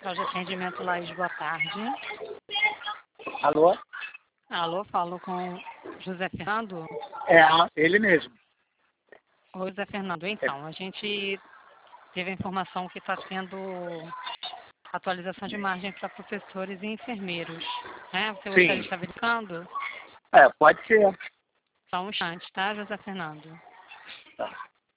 Central de Atendimento Laís, boa tarde. Alô? Alô, falo com José Fernando? É, ele mesmo. Oi, José Fernando. Então, a gente teve a informação que está tendo atualização de margem para professores e enfermeiros, né? Você gostaria de estar verificando? É, pode ser. Só um instante, tá, José Fernando? Tá.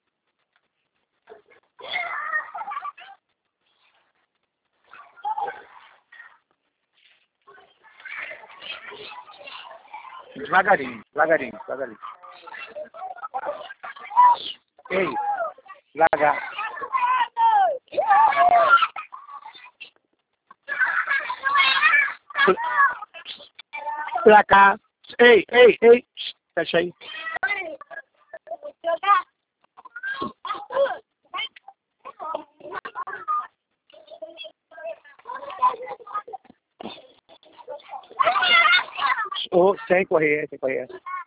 Devagarinho, devagarinho, devagarinho. Ei, devagar. Pra cá. Ei, ei, ei. Fecha aí. Oh, sem correr, sem correr.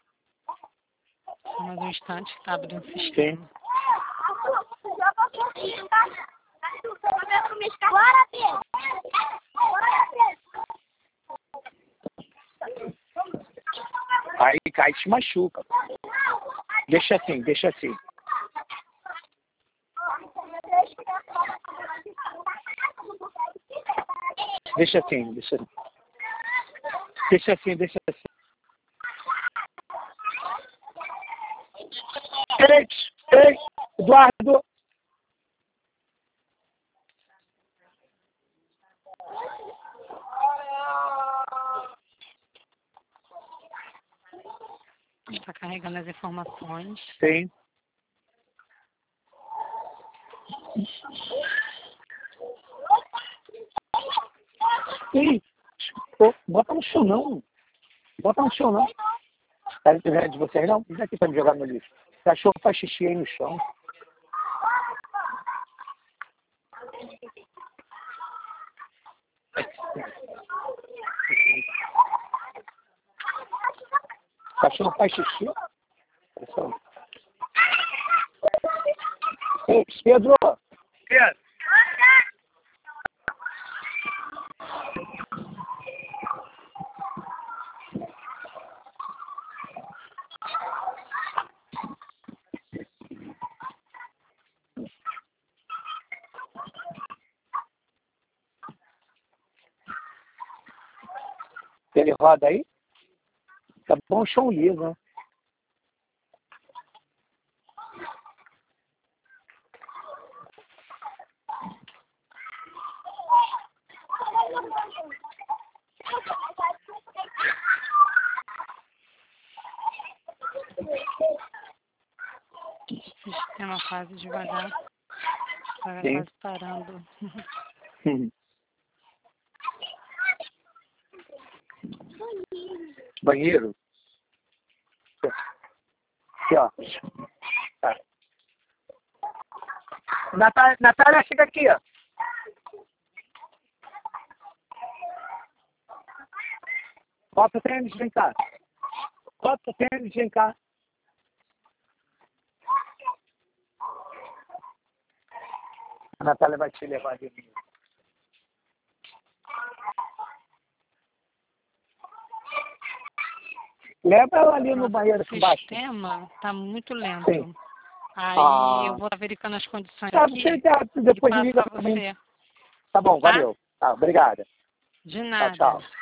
Só mais um instante que está abrindo o sistema. Aí cai e te machuca. Deixa assim, deixa assim. Deixa assim, deixa assim. Deixa assim, deixa assim. Ei, ei, Eduardo. Está carregando as informações. Sim. Ih, bota no chão não. Bota no chão não. Tá entendendo de vocês não? Vem aqui pra me jogar no lixo. O cachorro faz xixi aí no chão. O cachorro faz xixi? Pessoal. Ei, Pedro! Pedro! Ele roda aí? Tá bom o chão liso, né? O sistema quase devagar. Está Sim. quase parando. Banheiro? Aqui, ó. Tá. Natália, chega aqui, ó. Bota o tênis, vem cá. Bota o tênis, vem cá. A Natália vai te levar de mim. Leva ela ali no banheiro aqui O embaixo. sistema está muito lento. Sim. Aí eu vou estar verificando as condições Tá, aqui você depois e passo liga para pra mim. você. Tá bom, Tá? valeu. Tá, obrigada. De nada. Tchau, tchau.